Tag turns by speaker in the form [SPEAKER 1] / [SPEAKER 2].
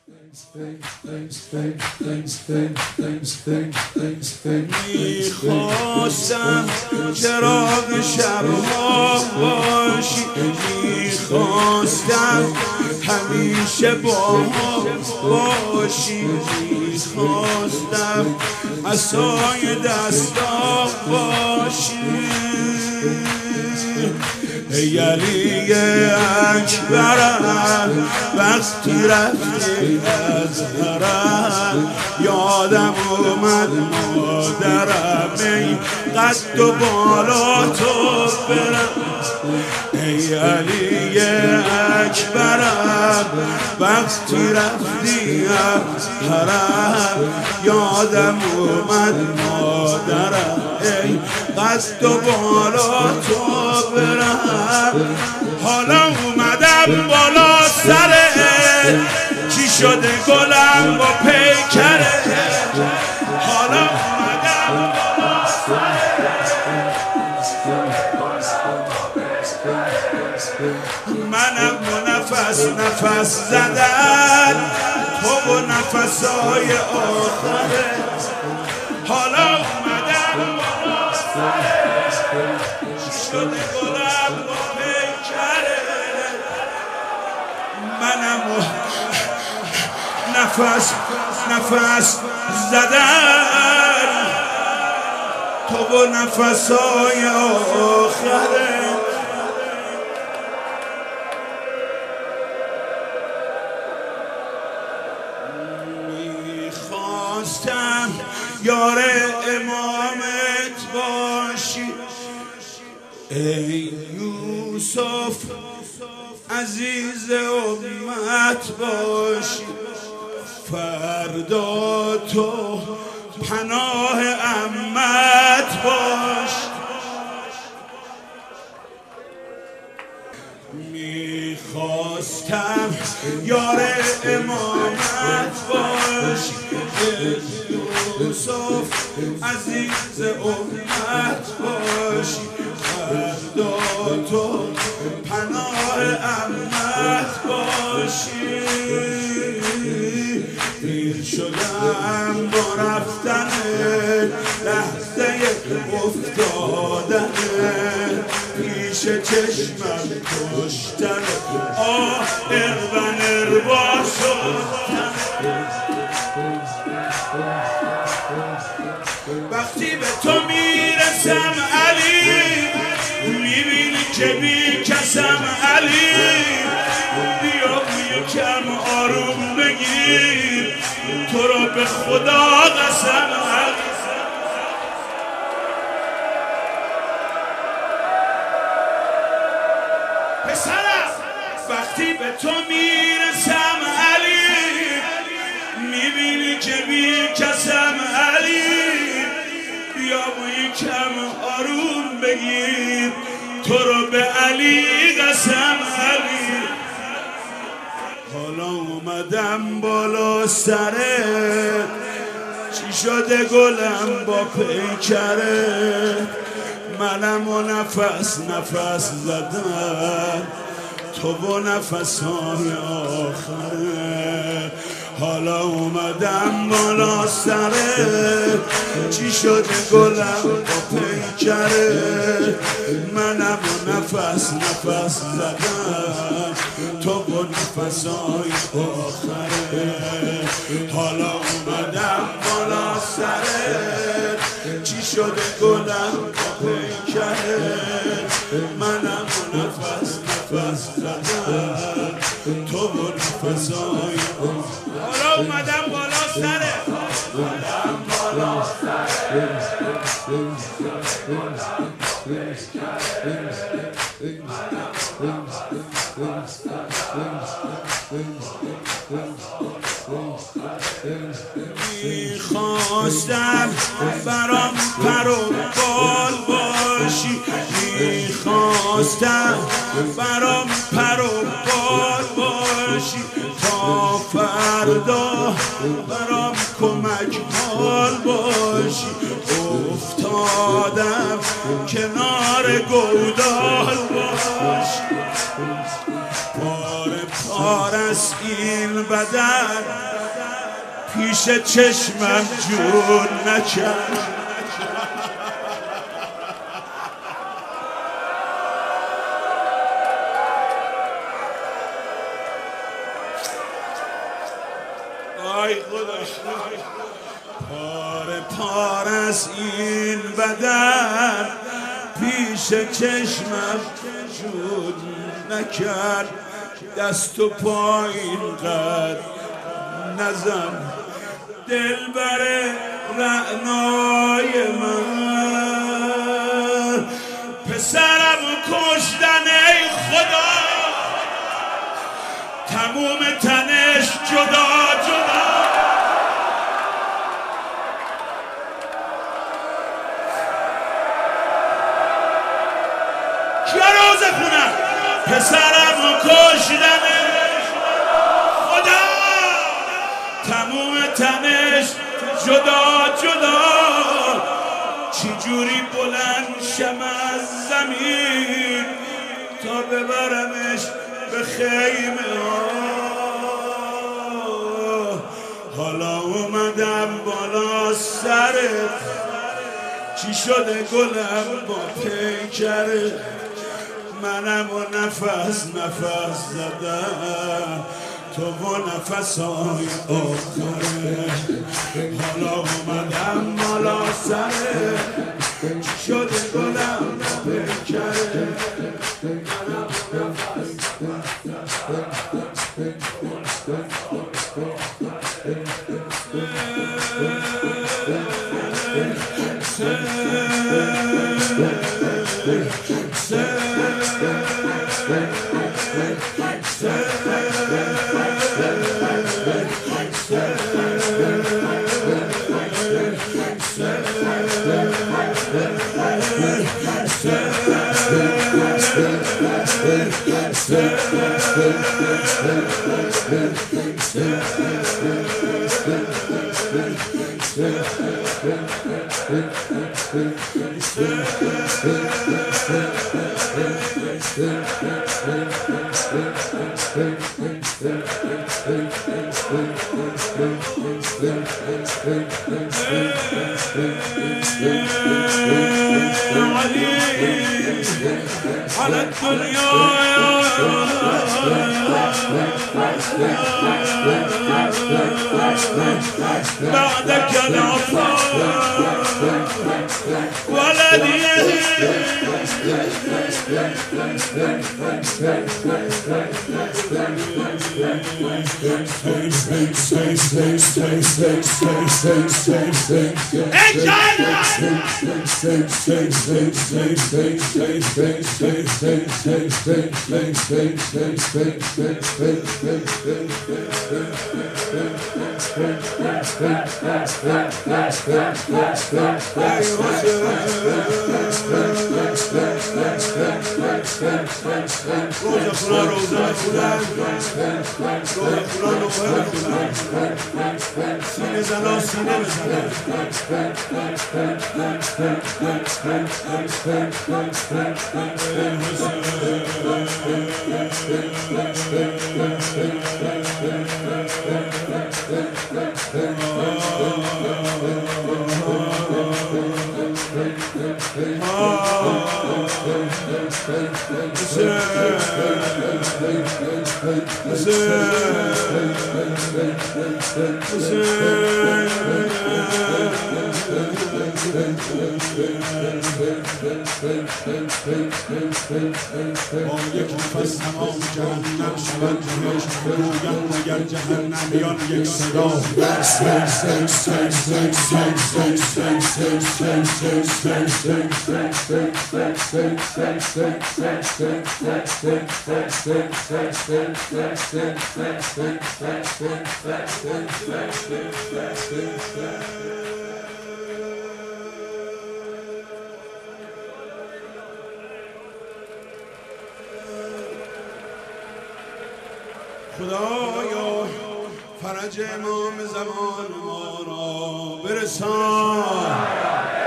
[SPEAKER 1] میخواستم چراغ شب‌ها باشی، میخواستم همیشه با ما باشی، میخواستم عصای دستام باشی. ای علی اکبرم وقتی رفتی از حرم، یادم اومد مادرم ای قد و بالا تو برم. ای علی اکبرم وقتی رفتی از حرم، یادم اومد مادرم ای قد و بالا تو برم. حالا اومدم بالا سرت، چی شده گلم با پیکرت؟ حالا اومدم بالا سرت، منم با نفس زدن تو و نفسای آخرت. حالا اومدم بالا سرت، چی شده گلم با پیکرت؟ منم نفس زدن تو و نفسای آخرت. میخواستم یار امامت باشی، ای یوسف عزیز امت باشی. فردا تو پناه امت باشی. میخواستم یار امامت باشی، یوسف عزیز امت باشی. فردا تو پناه امت باشی. پیر شدم با رفتن لحظه افتادن، پیش چشمم کشتن اربا شدن. وقتی به تو میرسم علی، میبینی که بی کسم علی. بیا یکم آروم بگیر، تو را به خدا قسم علی. پسرم وقتی به تو میرسم علی، میبینی که بی کسم علی. بیا و یکم آروم بگیر، تو را به علی قسم علی. حالا اومدم بالا سرت، چی شده گلم با پیکرت؟ منم و نفس زدن تو و نفسهای آخرت. حالا اومدم بالا سرت، چی شده گلم با پیکرت؟ منم و نفس زدن تو و نفسهای آخرت. حالا اومدم بالا سرت، چی شده گلم با پیکرت؟ منم و نفس زدن تو و نفسهای آخرت. حالا اومدم بالا سرت، میخواستم برام پر و بال باشی، میخواستم برام پر و بال باشی. تا فردا برام کمک حال باشی. افتادم کنار گودال باشی. پارس این بدن پیش چشمم جون نکرد. آی خداش پارس این بدن پیش چشمم جون نکرد. دست و پایین قد نزن دلبر رعنای من. پسرم کشتن ای خدا تموم تنش جدا جدا. کیا روزه خونم پسرم کشتن خدا تموم تنش جدا جدا. چی جوری بلند شم از زمین تا ببرمش به خیمه ها. حالا اومدم بالا سرت چی شده گلم با پیکرت. منم و نفس زدم تو و نفسای آخره. حالا اومدم بالا سرت چی شده گلم با پیکرت. منم و نفس على الدنيا بعدك العطاء ولدي سینه زنا سینه بزنه با یک نفس تمام جهنم شود جهش بگویم مگر جهنمیان یک صدا خدایا فرج امام زمان ما را برسان.